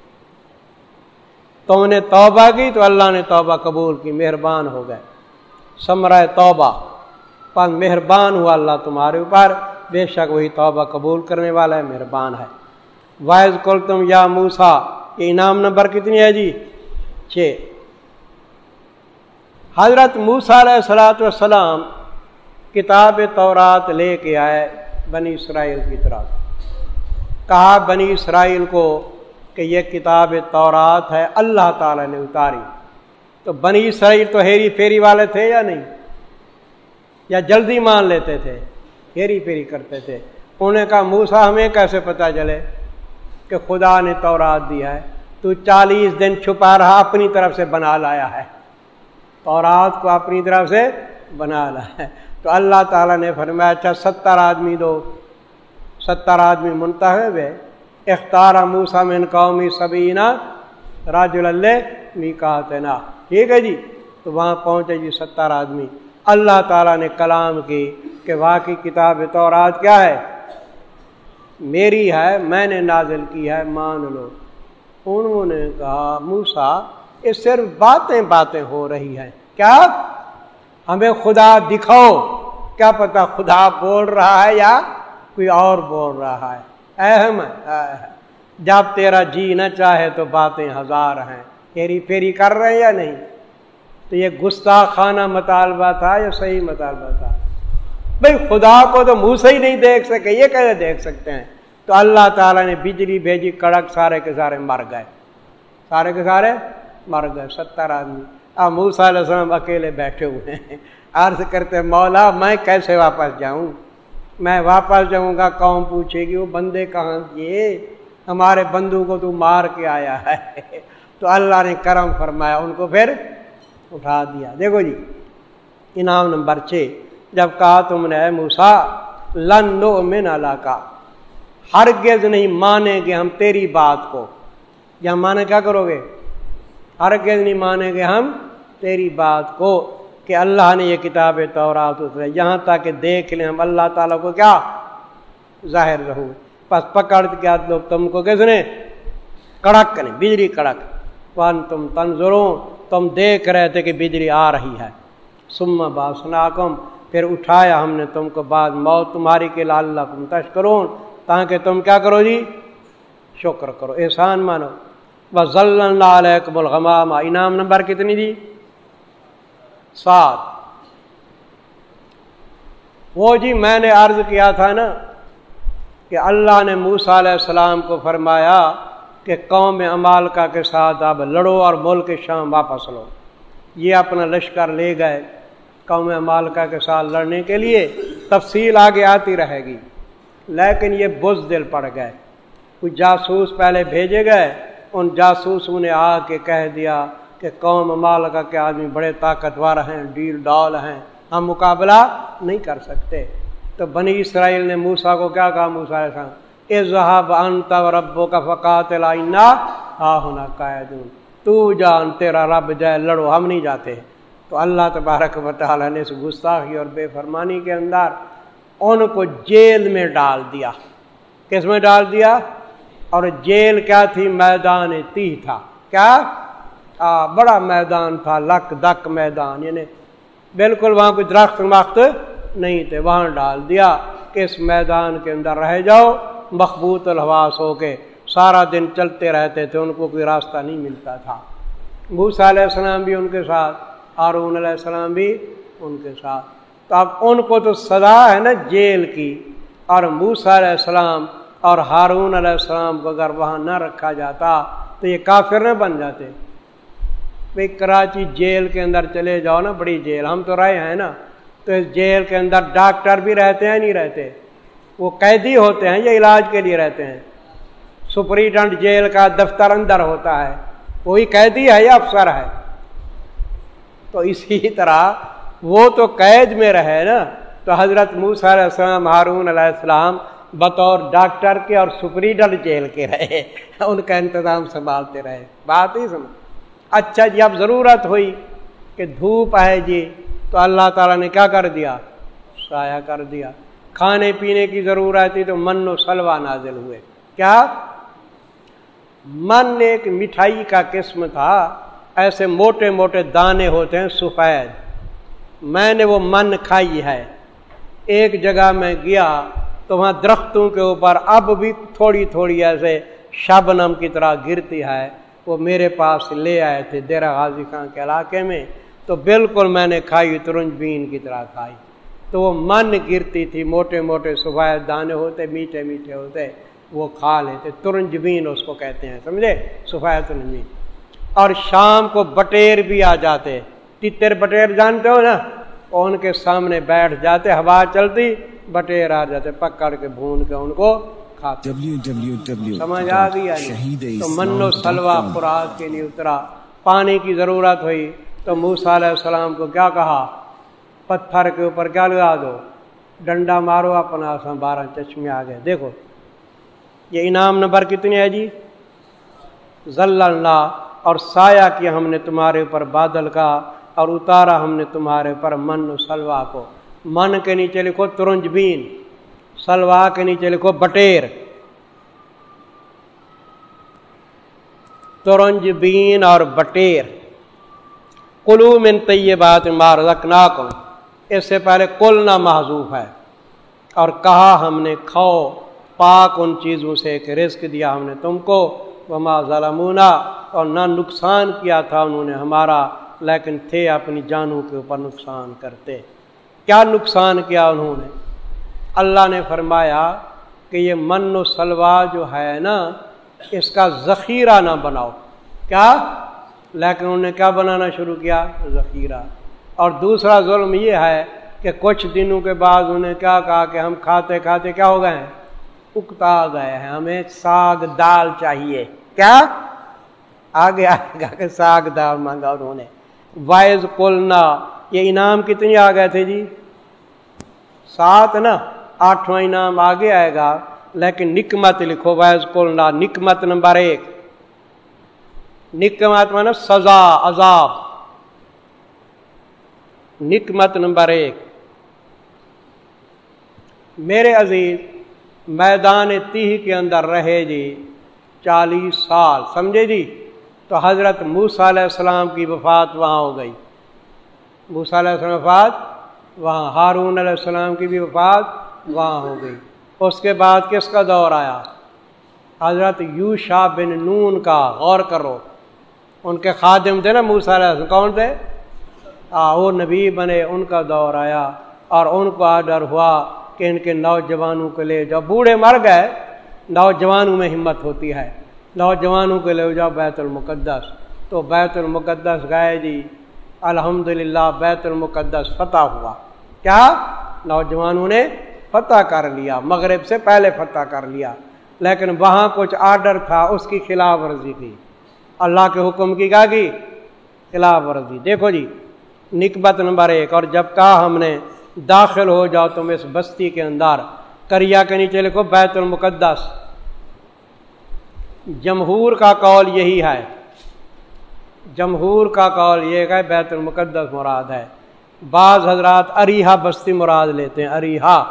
S3: تم نے توبہ کی تو اللہ نے توبہ قبول کی، مہربان ہو گئے. ثمرہ توبہ، پس مہربان ہوا اللہ تمہارے اوپر، بے شک وہی توبہ قبول کرنے والا ہے، مہربان ہے. وَإِذْ قُلْتُمْ یا موسیٰ، یہ انعام نمبر کتنی ہے جی؟ چھ. حضرت موسیٰ علیہ الصلوۃ والسلام کتاب تورات لے کے آئے بنی اسرائیل کی طرف. کہا بنی اسرائیل کو کہ یہ کتاب تورات ہے، اللہ تعالی نے اتاری. تو بنی اسرائیل تو ہیری پھیری والے تھے یا نہیں؟ یا جلدی مان لیتے تھے؟ ہیری پھیری کرتے تھے. انہوں نے کہا موسیٰ ہمیں کیسے پتہ چلے کہ خدا نے تورات دیا ہے؟ تو چالیس دن چھپا رہا، اپنی طرف سے بنا لایا ہے، تورات کو اپنی طرف سے بنا لایا ہے۔ تو اللہ تعالیٰ نے فرمایا اچھا ستر آدمی دو، ستر آدمی منتخب ہے۔ اختار موسیٰ من قومی سبعین رجلا لمیقاتنا، ٹھیک ہے جی۔ تو وہاں پہنچے جی ستر آدمی، اللہ تعالیٰ نے کلام کی کہ واقعی کتاب تورات کیا ہے؟ میری ہے، میں نے نازل کی ہے، مان لو۔ انہوں نے کہا موسیٰ یہ صرف باتیں باتیں ہو رہی ہیں، کیا ہمیں خدا دکھاؤ، کیا پتہ خدا بول رہا ہے یا کوئی اور بول رہا ہے۔ اہم ہے، جب تیرا جی نہ چاہے تو باتیں ہزار ہیں، ہیری پھیری کر رہے ہیں یا نہیں؟ تو یہ گستاخانہ مطالبہ تھا یا صحیح مطالبہ تھا؟ بھئی خدا کو تو منہ سے ہی نہیں دیکھ سکے، یہ کیسے دیکھ سکتے ہیں؟ تو اللہ تعالیٰ نے بجلی بھیجی، کڑک، سارے کے سارے مر گئے، سارے کے سارے مر گئے، ستر آدمی۔ اب موسیٰ علیہ السلام اکیلے بیٹھے ہوئے ہیں، عرض کرتے مولا میں کیسے واپس جاؤں؟ میں واپس جاؤں گا قوم پوچھے گی وہ بندے کہاں گئے، ہمارے بندوں کو تو مار کے آیا ہے۔ تو اللہ نے کرم فرمایا، ان کو پھر اٹھا دیا۔ دیکھو جی انعام نمبر چھ، جب کہا تم نے اے موسیٰ لن نؤمن لک، ہرگز نہیں مانیں گے ہم تیری بات کو۔ یا مانے کیا کرو گے؟ ہرگز نہیں مانیں گے ہم تیری بات کو کہ اللہ نے یہ کتاب تورات اتاری، یہاں تک کہ دیکھ لیں ہم اللہ تعالیٰ کو کیا ظاہر رہو۔ پس پکڑ کیا لوگ تم کو کس نے؟ کڑک نہیں، بجلی کڑک، وان تم تنظرون، تم دیکھ رہے تھے کہ بجلی آ رہی ہے۔ ثم بعثناکم، پھر اٹھایا ہم نے تم کو بعد موت تمہاری کے لعلکم تشکرون، تاکہ تم کیا کرو جی؟ شکر کرو، احسان مانو۔ وَظَلَّلْنَا عَلَيْكُمُ الْغَمَامَ، انعام نمبر کتنی دی؟ سات۔ وہ جی میں نے عرض کیا تھا نا کہ اللہ نے موسیٰ علیہ السلام کو فرمایا کہ قوم عمالقہ کے ساتھ اب لڑو اور ملک شام واپس لو۔ یہ اپنا لشکر لے گئے قوم عمالقہ کے ساتھ لڑنے کے لیے، تفصیل آگے آتی رہے گی، لیکن یہ بزدل پڑ گئے۔ کچھ جاسوس پہلے بھیجے گئے، ان جاسوسوں نے آ کے کہہ دیا کہ قوم عمالقہ کے آدمی بڑے طاقتور ہیں، ڈیل ڈال ہیں، ہم مقابلہ نہیں کر سکتے۔ تو بنی اسرائیل نے موسیٰ کو کیا کہا؟ موسیٰ علیہ السلام اذهب انت وربک فقاتلا انا ہاہنا قاعدون، تو جان تیرا رب جائے، لڑو، ہم نہیں جاتے۔ تو اللہ تبارک و تعالیٰ نے اس گستاخی اور بے فرمانی کے اندر ان کو جیل میں ڈال دیا۔ کس میں ڈال دیا؟ اور جیل کیا تھی؟ میدان تیہ تھا۔ کیا؟ آ, بڑا میدان تھا، لک دک میدان، یعنی بالکل وہاں کوئی درخت مخت نہیں تھے، وہاں ڈال دیا کہ اس میدان کے اندر رہ جاؤ، مخبوط الحواس ہو کے سارا دن چلتے رہتے تھے، ان کو کوئی راستہ نہیں ملتا تھا۔ موسیٰ علیہ السلام بھی ان کے ساتھ، ہارون علیہ السلام بھی ان کے ساتھ۔ تو اب ان کو تو سزا ہے نا جیل کی، اور موسیٰ علیہ السلام اور ہارون علیہ السلام کو اگر وہاں نہ رکھا جاتا تو یہ کافر نہ بن جاتے۔ بھئی کراچی جیل کے اندر چلے جاؤ نا، بڑی جیل، ہم تو رہے ہیں نا، تو اس جیل کے اندر ڈاکٹر بھی رہتے ہیں نہیں رہتے؟ وہ قیدی ہوتے ہیں یا علاج کے لیے رہتے ہیں؟ سپرنٹینڈنٹ جیل کا دفتر اندر ہوتا ہے، وہی قیدی ہے یا افسر ہے؟ تو اسی طرح وہ تو قید میں رہے نا، تو حضرت موسیٰ علیہ السلام، ہارون علیہ السلام بطور ڈاکٹر کے اور سپرنٹینڈنٹ جیل کے رہے، ان کا انتظام سنبھالتے رہے۔ بات ہی سمجھ۔ اچھا جی اب ضرورت ہوئی کہ دھوپ ہے جی، تو اللہ تعالیٰ نے کیا کر دیا؟ سایہ کر دیا۔ کھانے پینے کی ضرورت تھی تو من و سلوہ نازل ہوئے۔ کیا؟ من ایک مٹھائی کا قسم تھا، ایسے موٹے موٹے دانے ہوتے ہیں سفید، میں نے وہ من کھائی ہے۔ ایک جگہ میں گیا تو وہاں درختوں کے اوپر اب بھی تھوڑی تھوڑی ایسے شبنم کی طرح گرتی ہے، وہ میرے پاس لے آئے تھے دیرہ غازی خان کے علاقے میں، تو بالکل میں نے کھائی، ترنج بین کی طرح کھائی۔ تو وہ من گرتی تھی، موٹے موٹے سفید دانے ہوتے، میٹھے میٹھے ہوتے، وہ کھا لیتے، ترنج بین اس کو کہتے ہیں، سمجھے؟ سفید ترنج بین۔ اور شام کو بٹیر بھی آ جاتے، تتر بٹیر جانتے ہو نا؟ اور ان کے سامنے بیٹھ جاتے، ہوا چلتی بٹیر آ جاتے، پکڑ کے بھون کے ان کو کھاتے۔ سمجھ آ گئی؟ تو من و سلوہ خوراک کے لیے اترا۔ پانی کی ضرورت ہوئی تو موسیٰ علیہ السلام کو کیا کہا؟ پتھر کے اوپر کیا لگا دو، ڈنڈا مارو، اپنا آسان بارہ چشمے آ گئے۔ دیکھو یہ انعام نمبر کتنی ہے جی؟ ظللنا، اور سایہ کیا ہم نے تمہارے اوپر بادل کا، اور اتارا ہم نے تمہارے اوپر من و سلوا کو۔ من کے نیچے لکھو ترنج بین، سلوا کے نیچے لکھو بٹیر۔ ترنج بین اور بٹیر۔ کلوا من طیبات ما رزقناکم، اس سے پہلے قلنا محذوف ہے، اور کہا ہم نے کھاؤ پاک ان چیزوں سے کہ رزق دیا ہم نے تم کو، وما ظلمونا، اور نہ نقصان کیا تھا انہوں نے ہمارا، لیکن تھے اپنی جانوں کے اوپر نقصان کرتے۔ کیا نقصان کیا انہوں نے؟ اللہ نے فرمایا کہ یہ من و سلوا جو ہے نا، اس کا ذخیرہ نہ بناؤ۔ کیا؟ لیکن انہوں نے کیا بنانا شروع کیا؟ ذخیرہ۔ اور دوسرا ظلم یہ ہے کہ کچھ دنوں کے بعد انہوں نے کیا کہا کہ ہم کھاتے کھاتے کیا ہو گئے ہیں؟ اکتا گئے ہیں، ہمیں ساگ دال چاہیے۔ کیا؟ آگے آئے گا کہ ساگ دال مانگا انہوں نے۔ وائز قلنا، یہ انعام کتنی آ گئے تھے جی؟ سات نا، آٹھواں انعام آگے آئے گا، لیکن نکمت لکھو، وائز قلنا نکمت نمبر ایک۔ نکمت مانا سزا، عذاب۔ نکمت نمبر ایک، میرے عزیز میدان تیہ کے اندر رہے جی چالیس سال، سمجھے جی؟ تو حضرت موسیٰ علیہ السلام کی وفات وہاں ہو گئی۔ موسیٰ علیہ السلام وفات وہاں، ہارون علیہ السلام کی بھی وفات وہاں ہو گئی۔ اس کے بعد کس کا دور آیا؟ حضرت یوشع بن نون کا۔ غور کرو، ان کے خادم تھے نا موسیٰ علیہ السلام، کون تھے؟ آ وہ نبی بنے، ان کا دور آیا، اور ان کو آرڈر ہوا کہ ان کے نوجوانوں کے لے جاؤ۔ بوڑھے مر گئے، نوجوانوں میں ہمت ہوتی ہے، نوجوانوں کے لے جاؤ بیت المقدس۔ تو بیت المقدس گئے جی، الحمدللہ بیت المقدس فتح ہوا۔ کیا؟ نوجوانوں نے فتح کر لیا، مغرب سے پہلے فتح کر لیا، لیکن وہاں کچھ آرڈر تھا، اس کی خلاف ورزی کی، اللہ کے حکم کی کیا کی؟ خلاف ورزی۔ دیکھو جی نکبت نمبر ایک، اور جب کہا ہم نے داخل ہو جاؤ تم اس بستی کے اندر، کریا کے نیچے لکھو بیت المقدس۔ جمہور کا قول یہی ہے، جمہور کا قول یہ کہ بیت المقدس مراد ہے۔ بعض حضرات اریحہ بستی مراد لیتے ہیں، اریحہ۔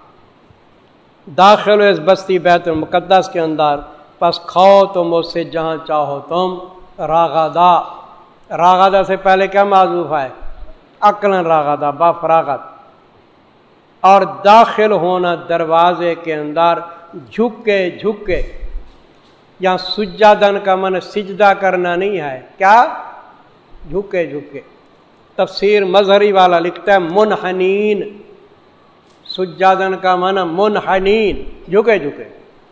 S3: داخل ہو اس بستی بیت المقدس کے اندر، پس کھاؤ تم اس سے جہاں چاہو تم، راغدہ۔ راغدہ سے پہلے کیا معذوف ہے؟ عقلاً راغدہ، با فراغت۔ اور داخل ہونا دروازے کے اندر جھک کے جھک کے، یا سجادن کا من سجدہ کرنا نہیں ہے، کیا؟ جھکے جھکے۔ تفسیر مظہری والا لکھتا ہے منحنین، سجادن کا من منحنین، جھکے جھکے۔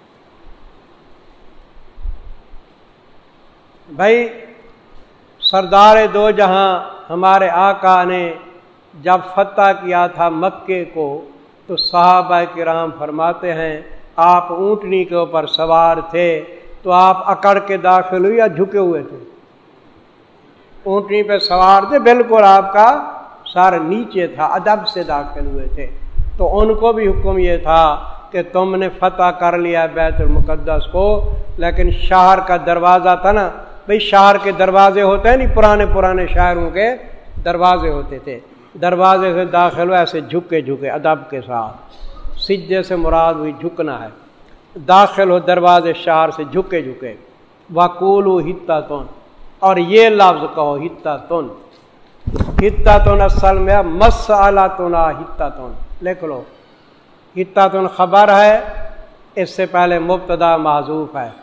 S3: بھائی سردار دو جہاں ہمارے آقا نے جب فتح کیا تھا مکے کو، تو صحابہ کرام فرماتے ہیں آپ اونٹنی کے اوپر سوار تھے، تو آپ اکڑ کے داخل ہوئے یا جھکے ہوئے تھے؟ اونٹنی پہ سوار تھے، بالکل آپ کا سر نیچے تھا، ادب سے داخل ہوئے تھے۔ تو ان کو بھی حکم یہ تھا کہ تم نے فتح کر لیا بیت المقدس کو، لیکن شہر کا دروازہ تھا نا، بھئی شہر کے دروازے ہوتے ہیں نہیں، پرانے پرانے شہروں کے دروازے ہوتے تھے، دروازے سے داخل ہو ایسے جھکے جھکے ادب کے ساتھ، سجدے سے مراد ہوئی جھکنا ہے، داخل ہو دروازے شہر سے جھکے جھکے۔ وَقُولُوا حِطَّةٌ، اور یہ لفظ کہو حِطَّةٌ۔ حِطَّةٌ اصل میں مَسْأَلَتُنَا حِطَّةٌ، لکھ لو۔ حِطَّةٌ خبر ہے، اس سے پہلے مبتدا محذوف ہے۔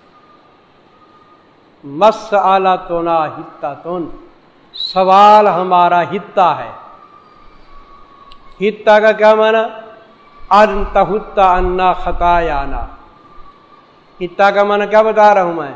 S3: مَسْأَلَتُنَا حِطَّةٌ، سوال ہمارا حِطّہ ہے۔ حِطّہ کا کیا معنی؟ ان تحط عنا خطایانا۔ حِطّہ کا معنی کیا بتا رہا ہوں میں؟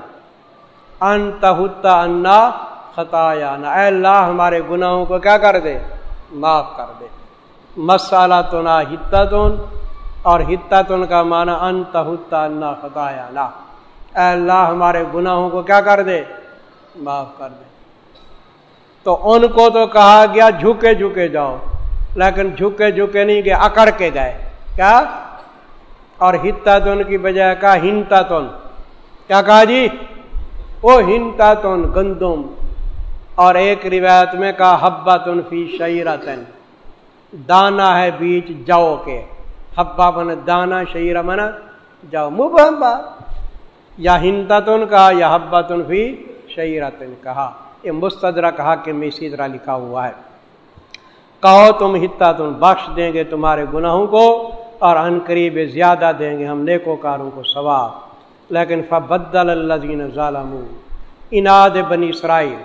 S3: ان تحط عنا خطایانا، اے اللہ ہمارے گناہوں کو کیا کر دے؟ معاف کر دے. مسالتنا حتتن، اور حتتن کا معنی انت حت عنا خطایانا، اے اللہ ہمارے گناہوں کو کیا کر دے، معاف کر دے. تو ان کو تو کہا گیا جھکے جھکے جاؤ، لیکن جھکے جھکے نہیں گئے، اکڑ کے گئے. کیا؟ اور حتتن کی بجائے کہا ہنتتن. کیا کہا جی؟ وہ ہنتتن گندم، اور ایک روایت میں کہا حبتن فی شعیرتن، دانا ہے بیچ جو کے. حبہ من دانا، شعیرہ من جو، مبہم بات. یا ہنتتن کہا یا حبتن فی شعیرتن کہا. یہ مستدرک حاکم میں اسی طرح لکھا ہوا ہے. کہو تم حتتن، بخش دیں گے تمہارے گناہوں کو، اور ان قریب زیادہ دیں گے ہم نیکوکاروں کو ثواب. لیکن فبدل الذین ظلموا، اناد بنی اسرائیل.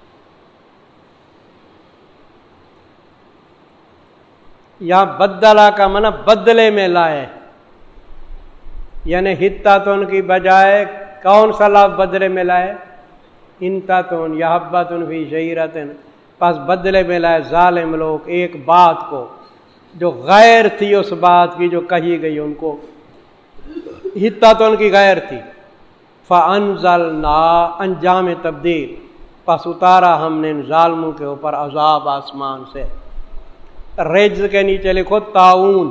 S3: یہاں بدلا کا معنی بدلے میں لائے، یعنی حتتن کی بجائے کون سا لفظ بدلے میں لائے؟ ہنتتن یا حبتن فی شعیرتن. پس بدلے میں لائے ظالم لوگ ایک بات کو جو غیر تھی اس بات کی جو کہی گئی ان کو. حتتن کی غیر تھی. فانزلنا، انجام تبدیل، پس اتارا ہم نے ان ظالموں کے اوپر عذاب آسمان سے. رجز کے نیچے لکھو طاعون،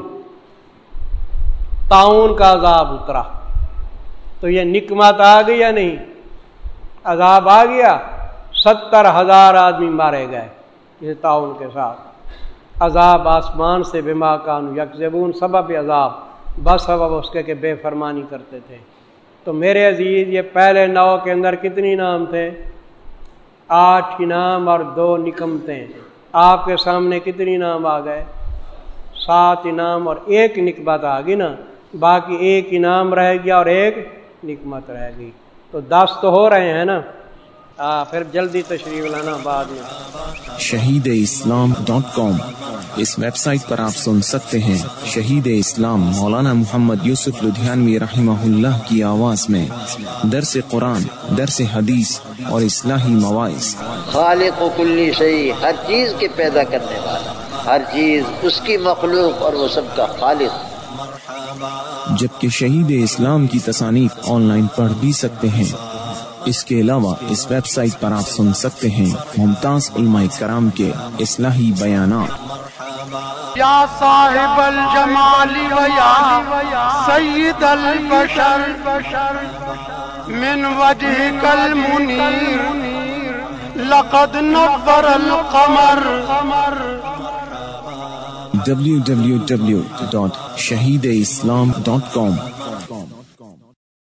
S3: طاعون کا عذاب اترا. تو یہ نکمت آ گئی یا نہیں؟ عذاب آ گیا. ستر ہزار آدمی مارے گئے یہ طاعون کے ساتھ. عذاب آسمان سے بما کانوا یکذبون، سبب عذاب بس سبب اس کے کہ بے فرمانی کرتے تھے. تو میرے عزیز یہ پہلے نو کے اندر کتنی نام تھے؟ آٹھ انعام اور دو نکمتیں. آپ کے سامنے کتنی نام آ گئے؟ سات انعام اور ایک نکمت آ گئی نا. باقی ایک انعام رہ گیا اور ایک نکمت رہ گئی. تو دس تو ہو رہے ہیں نا. آ پھر جلدی تشریف لانا بعد میں.
S1: شہید اسلام ڈاٹ کام، اس ویب سائٹ پر آپ سن سکتے ہیں شہید اسلام مولانا محمد یوسف لدھیانوی رحمہ اللہ کی آواز میں درس قرآن، درس حدیث اور اصلاحی مواعظ.
S2: خالق و کلی شیء، ہر چیز کے پیدا کرنے والا، ہر چیز اس کی مخلوق اور وہ سب کا خالق.
S1: جبکہ شہید اسلام کی تصانیف آن لائن پڑھ بھی سکتے ہیں. اس کے علاوہ اس ویب سائٹ پر آپ سن سکتے ہیں ممتاز علماء کرام کے اصلاحی بیانات.
S4: یا صاحب الجمال و یا سید البشر من وجهك المنیر لقد نور القمر.
S1: ڈبلیو ڈبلیو ڈبلیو ڈاٹ شہید اسلام ڈاٹ کام